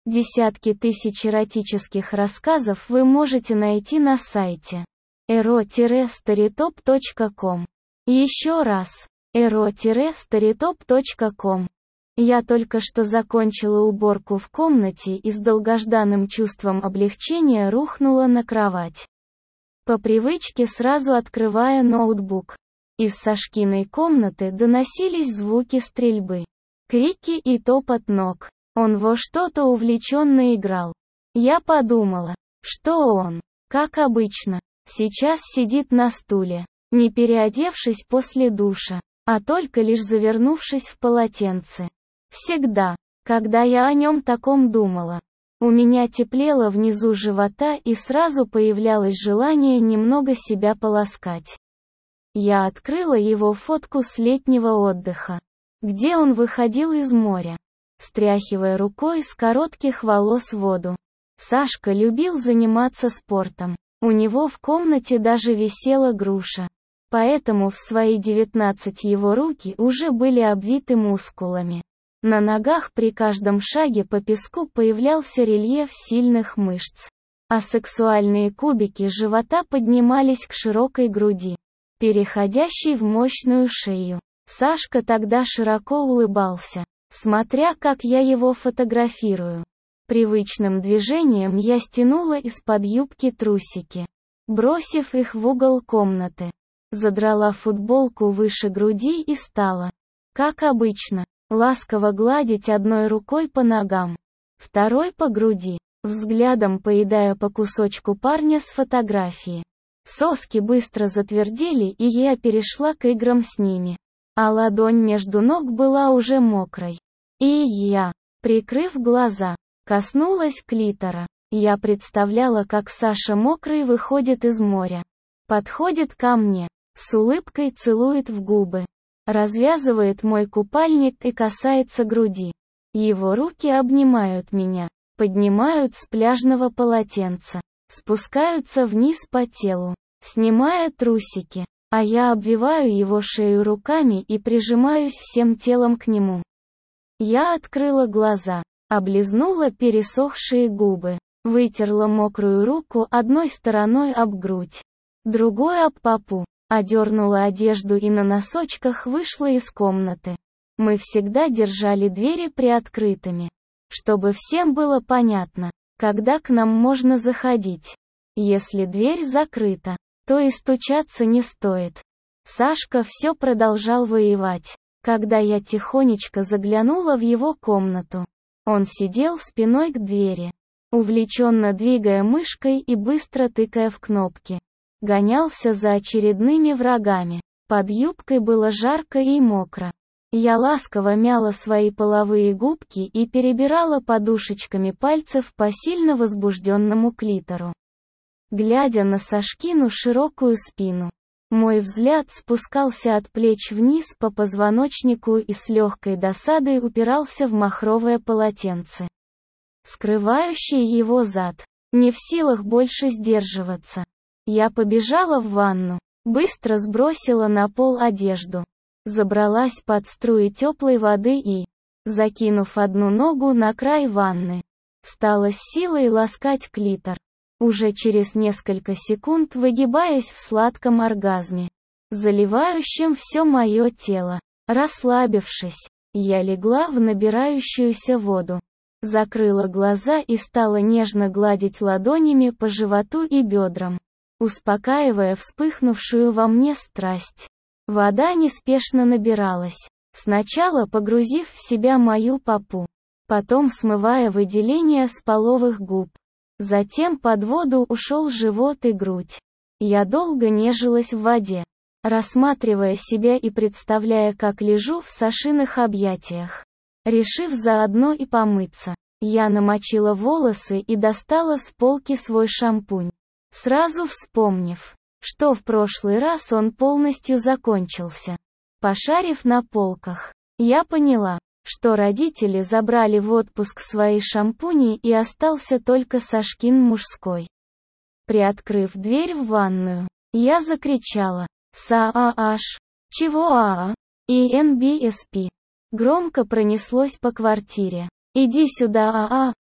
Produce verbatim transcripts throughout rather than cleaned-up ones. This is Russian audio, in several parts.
Десятки тысяч эротических рассказов вы можете найти на сайте эро старитоп точка ком. Еще раз, эро старитоп точка ком. Я только что закончила уборку в комнате и с долгожданным чувством облегчения рухнула на кровать. По привычке сразу открывая ноутбук. Из Сашкиной комнаты доносились звуки стрельбы, крики и топот ног. Он во что-то увлеченно играл. Я подумала, что он, как обычно, сейчас сидит на стуле, не переодевшись после душа, а только лишь завернувшись в полотенце. Всегда, когда я о нем таком думала, у меня теплело внизу живота и сразу появлялось желание немного себя поласкать. Я открыла его фотку с летнего отдыха, где он выходил из моря, стряхивая рукой с коротких волос воду. Сашка любил заниматься спортом. У него в комнате даже висела груша. Поэтому в свои девятнадцать его руки уже были обвиты мускулами. На ногах при каждом шаге по песку появлялся рельеф сильных мышц. А сексуальные кубики живота поднимались к широкой груди, переходящей в мощную шею. Сашка тогда широко улыбался, смотря как я его фотографирую. Привычным движением я стянула из-под юбки трусики, бросив их в угол комнаты. Задрала футболку выше груди и стала, как обычно, ласково гладить одной рукой по ногам, второй по груди, взглядом поедая по кусочку парня с фотографии. Соски быстро затвердели, и я перешла к играм с ними. А ладонь между ног была уже мокрой. И я, прикрыв глаза, коснулась клитора. Я представляла, как Саша мокрый выходит из моря, подходит ко мне, с улыбкой целует в губы, развязывает мой купальник и касается груди. Его руки обнимают меня, поднимают с пляжного полотенца, спускаются вниз по телу, снимая трусики. А я обвиваю его шею руками и прижимаюсь всем телом к нему. Я открыла глаза, облизнула пересохшие губы, вытерла мокрую руку одной стороной об грудь, другой об попу, одернула одежду и на носочках вышла из комнаты. Мы всегда держали двери приоткрытыми, чтобы всем было понятно, когда к нам можно заходить. Если дверь закрыта, то и стучаться не стоит. Сашка все продолжал воевать. Когда я тихонечко заглянула в его комнату, он сидел спиной к двери, увлеченно двигая мышкой и быстро тыкая в кнопки. Гонялся за очередными врагами. Под юбкой было жарко и мокро. Я ласково мяла свои половые губки и перебирала подушечками пальцев по сильно возбужденному клитору. Глядя на Сашкину широкую спину, мой взгляд спускался от плеч вниз по позвоночнику и с легкой досадой упирался в махровое полотенце, скрывающее его зад. Не в силах больше сдерживаться, я побежала в ванну, быстро сбросила на пол одежду, забралась под струи теплой воды и, закинув одну ногу на край ванны, стала с силой ласкать клитор. Уже через несколько секунд выгибаясь в сладком оргазме, заливающем все мое тело. Расслабившись, я легла в набирающуюся воду, закрыла глаза и стала нежно гладить ладонями по животу и бедрам, успокаивая вспыхнувшую во мне страсть. Вода неспешно набиралась, сначала погрузив в себя мою попу, потом смывая выделения с половых губ. Затем под воду ушел живот и грудь. Я долго нежилась в воде, рассматривая себя и представляя, как лежу в Сашиных объятиях. Решив заодно и помыться, я намочила волосы и достала с полки свой шампунь, сразу вспомнив, что в прошлый раз он полностью закончился. Пошарив на полках, я поняла, что родители забрали в отпуск свои шампуни и остался только Сашкин мужской. Приоткрыв дверь в ванную, я закричала: «Са-а-аш! Чего а-а? И эн би эс пи!» Громко пронеслось по квартире. «Иди сюда, а-а!»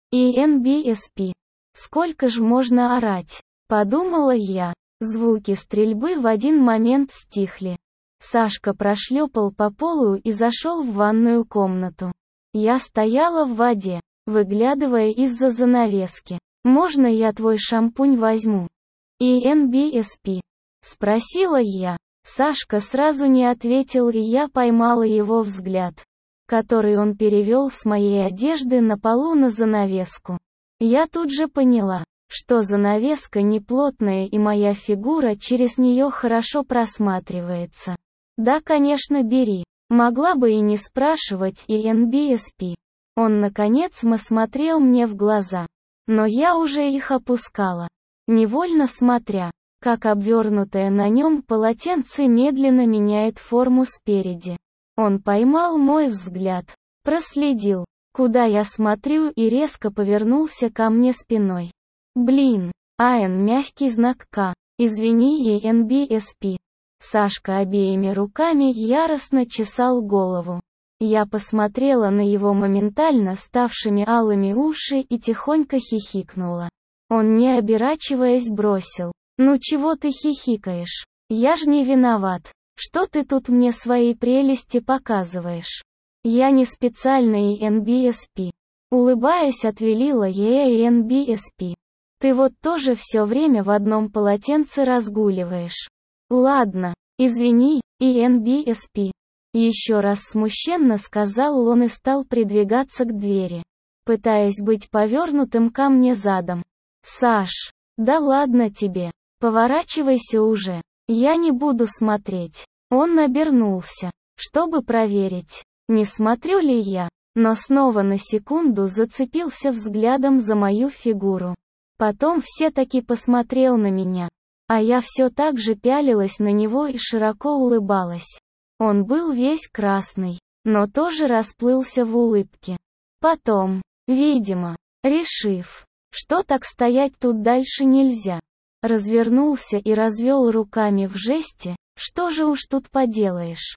и эн би эс пи. Сколько ж можно орать? Подумала я. Звуки стрельбы в один момент стихли. Сашка прошлепал по полу и зашел в ванную комнату. Я стояла в воде, выглядывая из-за занавески. «Можно я твой шампунь возьму?» и эн би эс пи. Спросила я. Сашка сразу не ответил, и я поймала его взгляд, который он перевел с моей одежды на полу на занавеску. Я тут же поняла, что занавеска неплотная и моя фигура через нее хорошо просматривается. Да, конечно, бери. Могла бы и не спрашивать и эн би эс пи. Он наконец смотрел мне в глаза. Но я уже их опускала, невольно смотря, как обвернутое на нем полотенце медленно меняет форму спереди. Он поймал мой взгляд, проследил, куда я смотрю, и резко повернулся ко мне спиной. Блин, АН мягкий знак К, извини и эн би эс пи. Сашка обеими руками яростно чесал голову. Я посмотрела на его моментально ставшими алыми уши и тихонько хихикнула. Он, не оборачиваясь, бросил: «Ну чего ты хихикаешь? Я ж не виноват. Что ты тут мне свои прелести показываешь? Я не специально и эн би эс пи». Улыбаясь, отвелила я и эн би эс пи. «Ты вот тоже все время в одном полотенце разгуливаешь». «Ладно, извини, и эн би эс пи». Еще раз смущенно сказал он и стал придвигаться к двери, пытаясь быть повернутым ко мне задом. «Саш, да ладно тебе, поворачивайся уже, я не буду смотреть». Он обернулся, чтобы проверить, не смотрю ли я, но снова на секунду зацепился взглядом за мою фигуру. Потом все-таки посмотрел на меня, а я все так же пялилась на него и широко улыбалась. Он был весь красный, но тоже расплылся в улыбке. Потом, видимо, решив, что так стоять тут дальше нельзя, развернулся и развел руками в жесте: «Что же уж тут поделаешь».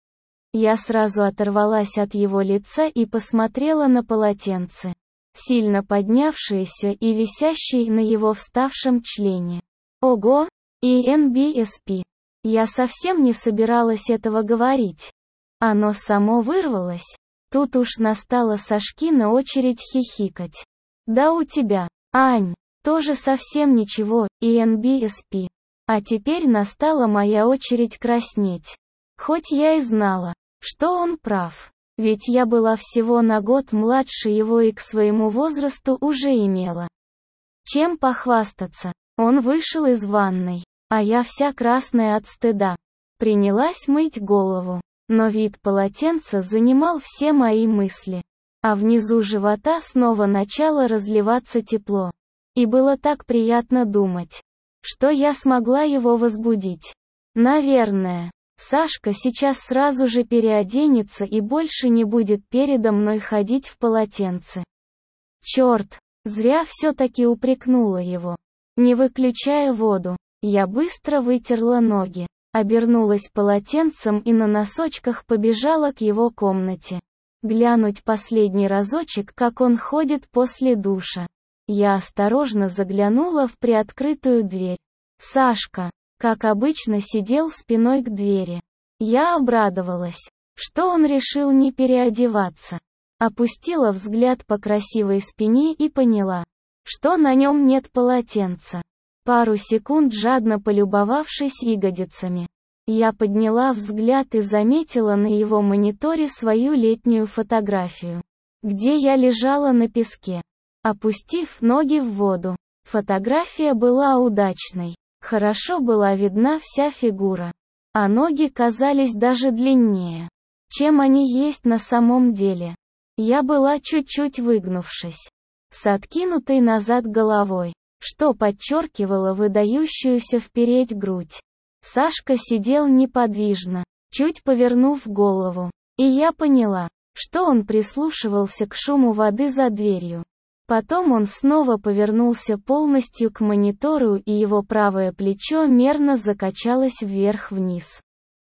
Я сразу оторвалась от его лица и посмотрела на полотенце, сильно поднявшееся и висящее на его вставшем члене. Ого, и эн би эс пи. Я совсем не собиралась этого говорить. Оно само вырвалось. Тут уж настала Сашкина очередь хихикать. «Да у тебя, Ань, тоже совсем ничего, и эн би эс пи». А теперь настала моя очередь краснеть. Хоть я и знала, что он прав. Ведь я была всего на год младше его и к своему возрасту уже имела чем похвастаться. Он вышел из ванной, а я вся красная от стыда принялась мыть голову. Но вид полотенца занимал все мои мысли. А внизу живота снова начало разливаться тепло. И было так приятно думать, что я смогла его возбудить. Наверное, Сашка сейчас сразу же переоденется и больше не будет передо мной ходить в полотенце. Черт, зря все-таки упрекнула его. Не выключая воду, я быстро вытерла ноги, обернулась полотенцем и на носочках побежала к его комнате. Глянуть последний разочек, как он ходит после душа. Я осторожно заглянула в приоткрытую дверь. Сашка, как обычно, сидел спиной к двери. Я обрадовалась, что он решил не переодеваться. Опустила взгляд по красивой спине и поняла, что на нем нет полотенца. Пару секунд жадно полюбовавшись ягодицами, я подняла взгляд и заметила на его мониторе свою летнюю фотографию, где я лежала на песке, опустив ноги в воду. Фотография была удачной. Хорошо была видна вся фигура, а ноги казались даже длиннее, чем они есть на самом деле. Я была чуть-чуть выгнувшись, с откинутой назад головой, что подчеркивало выдающуюся вперед грудь. Сашка сидел неподвижно, чуть повернув голову, и я поняла, что он прислушивался к шуму воды за дверью. Потом он снова повернулся полностью к монитору, и его правое плечо мерно закачалось вверх-вниз.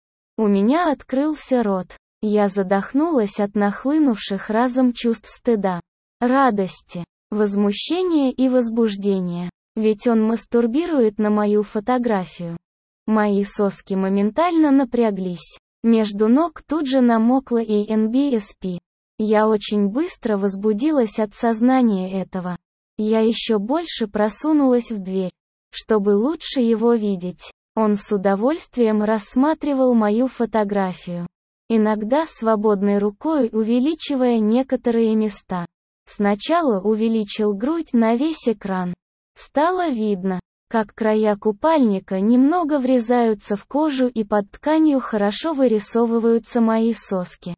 У меня открылся рот. Я задохнулась от нахлынувших разом чувств стыда, радости, возмущение и возбуждение. Ведь он мастурбирует на мою фотографию. Мои соски моментально напряглись. Между ног тут же намокла и эн би эс пи. Я очень быстро возбудилась от сознания этого. Я еще больше просунулась в дверь, чтобы лучше его видеть. Он с удовольствием рассматривал мою фотографию, иногда свободной рукой увеличивая некоторые места. Сначала увеличил грудь на весь экран. Стало видно, как края купальника немного врезаются в кожу и под тканью хорошо вырисовываются мои соски.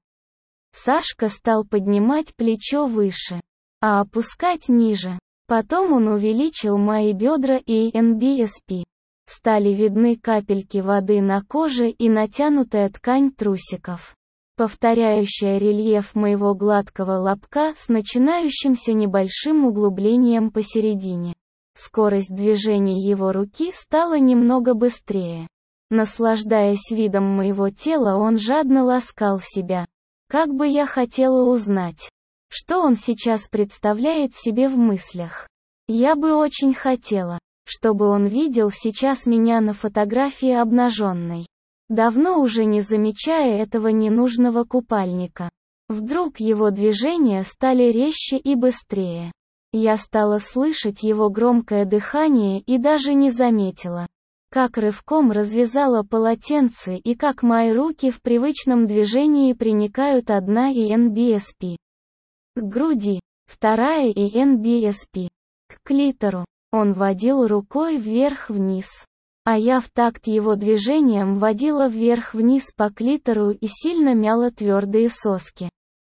Сашка стал поднимать плечо выше, а опускать ниже. Потом он увеличил мои бедра и эн би эс пи. Стали видны капельки воды на коже и натянутая ткань трусиков, повторяющая рельеф моего гладкого лобка с начинающимся небольшим углублением посередине. Скорость движений его руки стала немного быстрее. Наслаждаясь видом моего тела, он жадно ласкал себя. Как бы я хотела узнать, что он сейчас представляет себе в мыслях. Я бы очень хотела, чтобы он видел сейчас меня на фотографии обнаженной, давно уже не замечая этого ненужного купальника. Вдруг его движения стали резче и быстрее. Я стала слышать его громкое дыхание и даже не заметила, как рывком развязала полотенце и как мои руки в привычном движении приникают одна и эн би эс пи к груди, вторая и эн би эс пи к клитору. Он водил рукой вверх-вниз, а я в такт его движением водила вверх-вниз по клитору и сильно мяла твердые соски.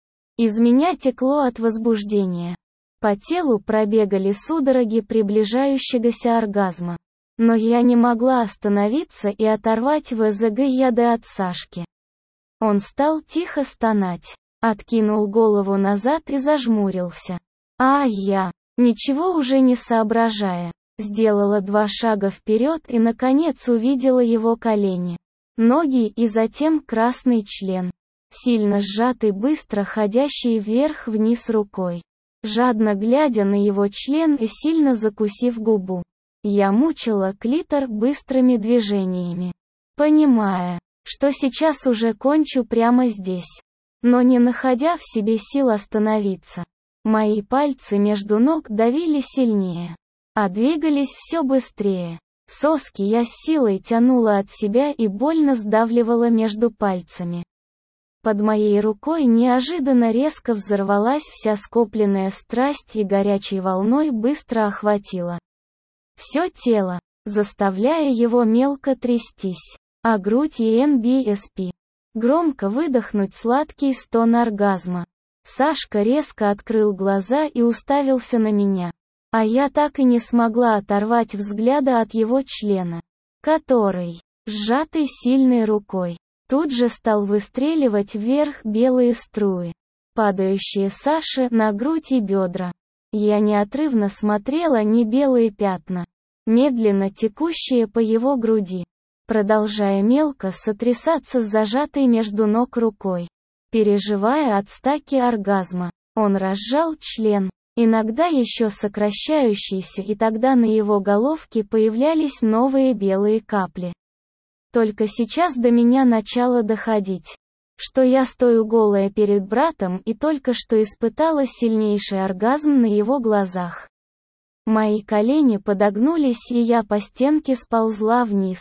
Из меня текло от возбуждения. По телу пробегали судороги приближающегося оргазма. Но я не могла остановиться и оторвать вэ зэ гэ я дэ от Сашки. Он стал тихо стонать, откинул голову назад и зажмурился. А я, ничего уже не соображая, сделала два шага вперед и наконец увидела его колени, ноги и затем красный член, сильно сжатый, быстро ходящий вверх-вниз рукой. Жадно глядя на его член и сильно закусив губу, я мучила клитор быстрыми движениями, понимая, что сейчас уже кончу прямо здесь, но не находя в себе сил остановиться. Мои пальцы между ног давили сильнее, а двигались все быстрее. Соски я с силой тянула от себя и больно сдавливала между пальцами. Под моей рукой неожиданно резко взорвалась вся скопленная страсть и горячей волной быстро охватила все тело, заставляя его мелко трястись, а грудь и эн би эс пи громко выдохнуть сладкий стон оргазма. Сашка резко открыл глаза и уставился на меня, а я так и не смогла оторвать взгляда от его члена, который, сжатый сильной рукой, тут же стал выстреливать вверх белые струи, падающие Саше на грудь и бедра. Я неотрывно смотрела не белые пятна, медленно текущие по его груди, продолжая мелко сотрясаться с зажатой между ног рукой, переживая от стаки оргазма. Он разжал член, иногда еще сокращающийся, и тогда на его головке появлялись новые белые капли. Только сейчас до меня начало доходить, что я стою голая перед братом и только что испытала сильнейший оргазм на его глазах. Мои колени подогнулись, и я по стенке сползла вниз.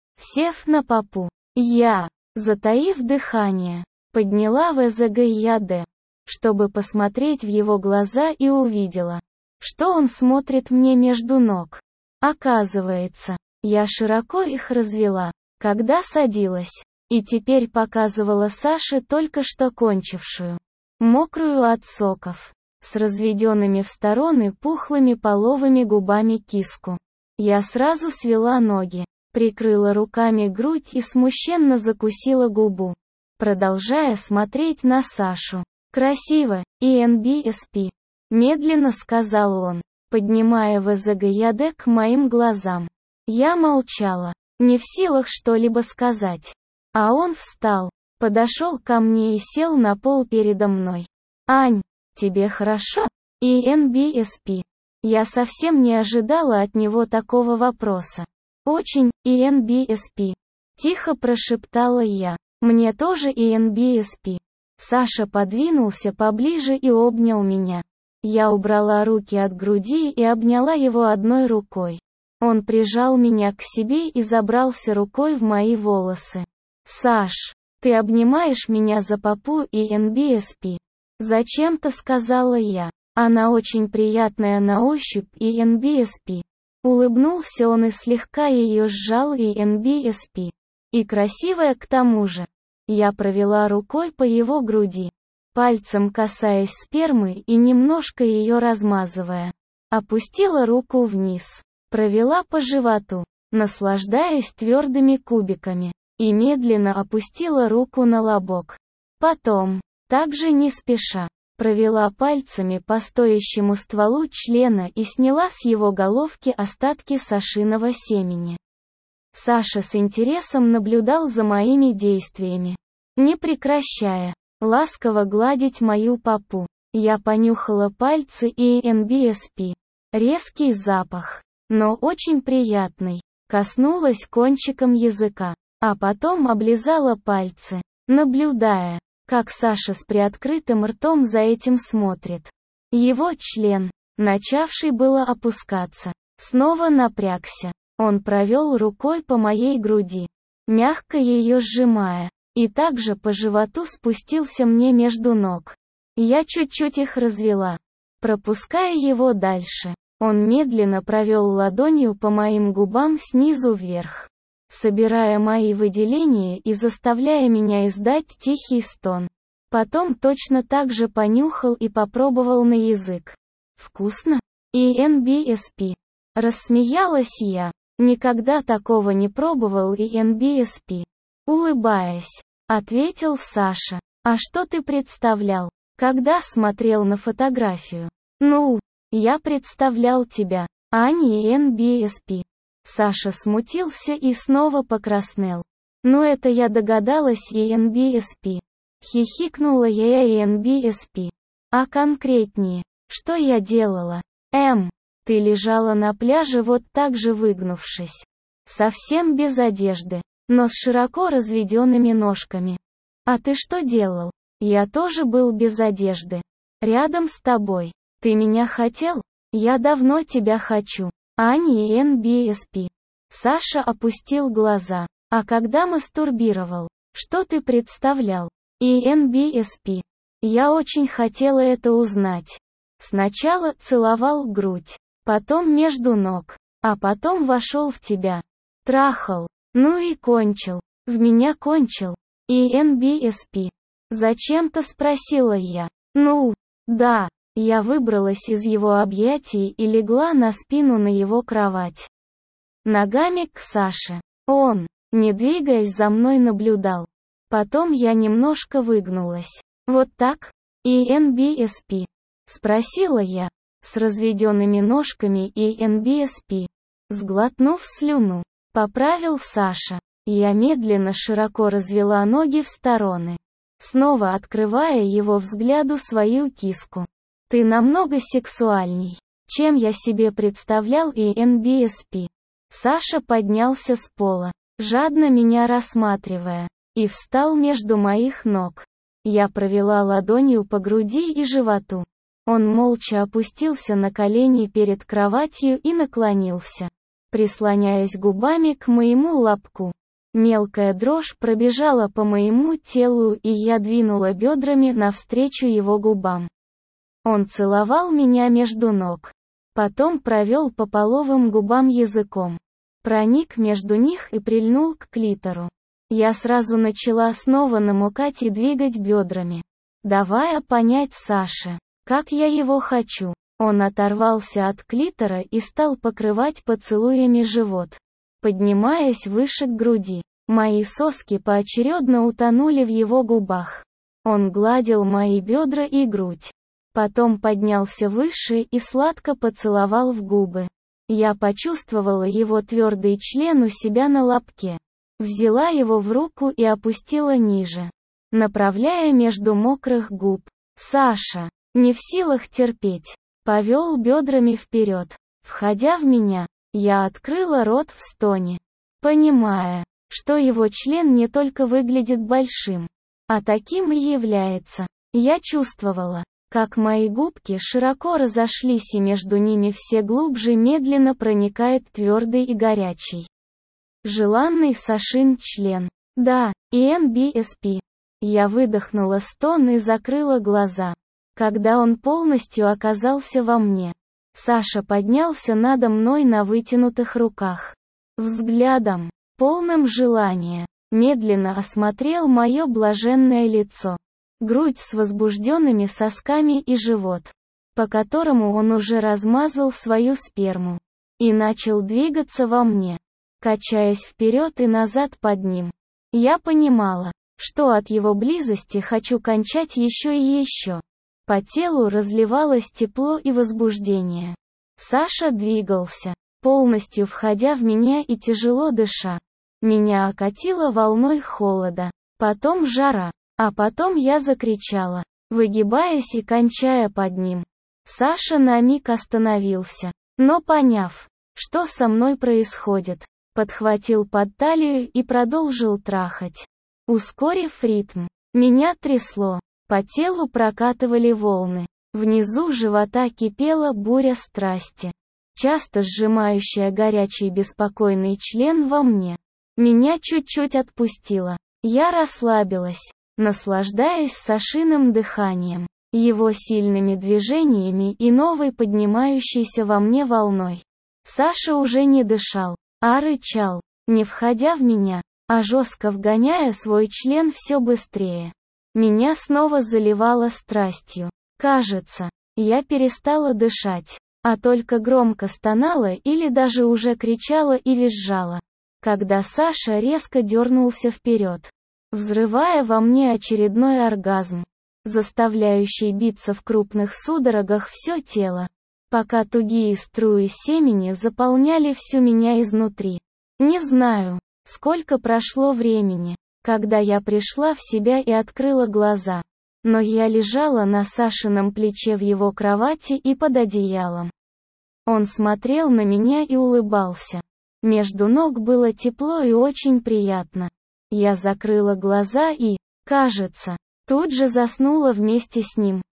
Сев на попу, я, затаив дыхание, подняла вэ зэ гэ я дэ, чтобы посмотреть в его глаза, и увидела, что он смотрит мне между ног. Оказывается, я широко их развела, когда садилась, и теперь показывала Саше только что кончившую, мокрую от соков, с разведенными в стороны пухлыми половыми губами киску. Я сразу свела ноги, прикрыла руками грудь и смущенно закусила губу, продолжая смотреть на Сашу. «Красиво, и эн би эс пи», — медленно сказал он, поднимая вэ зэ гэ я дэ к моим глазам. Я молчала, не в силах что-либо сказать. А он встал, подошел ко мне и сел на пол передо мной. «Ань, тебе хорошо?» И эн би эс пи. Я совсем не ожидала от него такого вопроса. Очень, и эн би эс пи. Тихо прошептала я. Мне тоже и эн би эс пи. Саша подвинулся поближе и обнял меня. Я убрала руки от груди и обняла его одной рукой. Он прижал меня к себе и забрался рукой в мои волосы. «Саш, ты обнимаешь меня за попу и эн би эс пи?» Зачем-то сказала я. Она очень приятная на ощупь и эн би эс пи. Улыбнулся он и слегка ее сжал и эн би эс пи. И красивая к тому же. Я провела рукой по его груди, пальцем касаясь спермы и немножко ее размазывая. Опустила руку вниз, провела по животу, наслаждаясь твердыми кубиками, и медленно опустила руку на лобок. Потом, также не спеша, провела пальцами по стоящему стволу члена и сняла с его головки остатки Сашиного семени. Саша с интересом наблюдал за моими действиями, не прекращая ласково гладить мою попу. Я понюхала пальцы и эн би эс пи. Резкий запах, но очень приятный. Коснулась кончиком языка, а потом облизала пальцы, наблюдая, как Саша с приоткрытым ртом за этим смотрит. Его член, начавший было опускаться, снова напрягся. Он провел рукой по моей груди, мягко ее сжимая, и также по животу спустился мне между ног. Я чуть-чуть их развела, пропуская его дальше. Он медленно провел ладонью по моим губам снизу вверх, собирая мои выделения и заставляя меня издать тихий стон. Потом точно так же понюхал и попробовал на язык. «Вкусно?» и эн би эс пи. Рассмеялась я. Никогда такого не пробовал и эн би эс пи. Улыбаясь, ответил Саша. А что ты представлял, когда смотрел на фотографию? Ну, я представлял тебя, а не эн би эс пи. Саша смутился и снова покраснел. Ну это я догадалась и эн би эс пи. Хихикнула я и эн би эс пи. А конкретнее, что я делала? Эм. Ты лежала на пляже вот так же выгнувшись. Совсем без одежды, но с широко разведенными ножками. А ты что делал? Я тоже был без одежды. Рядом с тобой. Ты меня хотел? Я давно тебя хочу. А не эн би эс пи. Саша опустил глаза. А когда мастурбировал? Что ты представлял? и эн би эс пи. Я очень хотела это узнать. Сначала целовал грудь. Потом между ног, а потом вошел в тебя. Трахал, ну и кончил. В меня кончил. и эн би эс пи. Зачем-то спросила я. Ну, да. Я выбралась из его объятий и легла на спину на его кровать. Ногами к Саше. Он, не двигаясь, за мной наблюдал. Потом я немножко выгнулась. Вот так? и эн би эс пи. Спросила я. С разведенными ножками и эн би эс пи. Сглотнув слюну, поправил Саша. Я медленно широко развела ноги в стороны, снова открывая его взгляду свою киску. Ты намного сексуальней, чем я себе представлял и эн би эс пи. Саша поднялся с пола, жадно меня рассматривая, и встал между моих ног. Я провела ладонью по груди и животу. Он молча опустился на колени перед кроватью и наклонился, прислоняясь губами к моему лобку. Мелкая дрожь пробежала по моему телу, и я двинула бедрами навстречу его губам. Он целовал меня между ног. Потом провел по половым губам языком. Проник между них и прильнул к клитору. Я сразу начала снова намокать и двигать бедрами, давая понять Саше, как я его хочу. Он оторвался от клитора и стал покрывать поцелуями живот, поднимаясь выше к груди. Мои соски поочередно утонули в его губах. Он гладил мои бедра и грудь. Потом поднялся выше и сладко поцеловал в губы. Я почувствовала его твердый член у себя на лобке. Взяла его в руку и опустила ниже, направляя между мокрых губ. Саша, не в силах терпеть, повел бедрами вперед. Входя в меня, я открыла рот в стоне, понимая, что его член не только выглядит большим, а таким и является. Я чувствовала, как мои губки широко разошлись и между ними все глубже медленно проникает твердый и горячий, желанный Сашин член. Да, и эн би эс пи. Я выдохнула стон и закрыла глаза, когда он полностью оказался во мне. Саша поднялся надо мной на вытянутых руках. Взглядом, полным желания, медленно осмотрел мое блаженное лицо, грудь с возбужденными сосками и живот, по которому он уже размазал свою сперму, и начал двигаться во мне, качаясь вперед и назад под ним. Я понимала, что от его близости хочу кончать еще и еще. По телу разливалось тепло и возбуждение. Саша двигался, полностью входя в меня и тяжело дыша. Меня окатило волной холода, потом жара, а потом я закричала, выгибаясь и кончая под ним. Саша на миг остановился, но поняв, что со мной происходит, подхватил под талию и продолжил трахать. Ускорив ритм, меня трясло, по телу прокатывали волны, внизу живота кипела буря страсти, часто сжимающая горячий беспокойный член во мне. Меня чуть-чуть отпустило, я расслабилась, наслаждаясь Сашиным дыханием, его сильными движениями и новой поднимающейся во мне волной. Саша уже не дышал, а рычал, не входя в меня, а жестко вгоняя свой член все быстрее. Меня снова заливало страстью. Кажется, я перестала дышать, а только громко стонала или даже уже кричала и визжала, когда Саша резко дернулся вперед, взрывая во мне очередной оргазм, заставляющий биться в крупных судорогах все тело, пока тугие струи семени заполняли всю меня изнутри. Не знаю, сколько прошло времени, когда я пришла в себя и открыла глаза, но я лежала на Сашином плече в его кровати и под одеялом. Он смотрел на меня и улыбался. Между ног было тепло и очень приятно. Я закрыла глаза и, кажется, тут же заснула вместе с ним.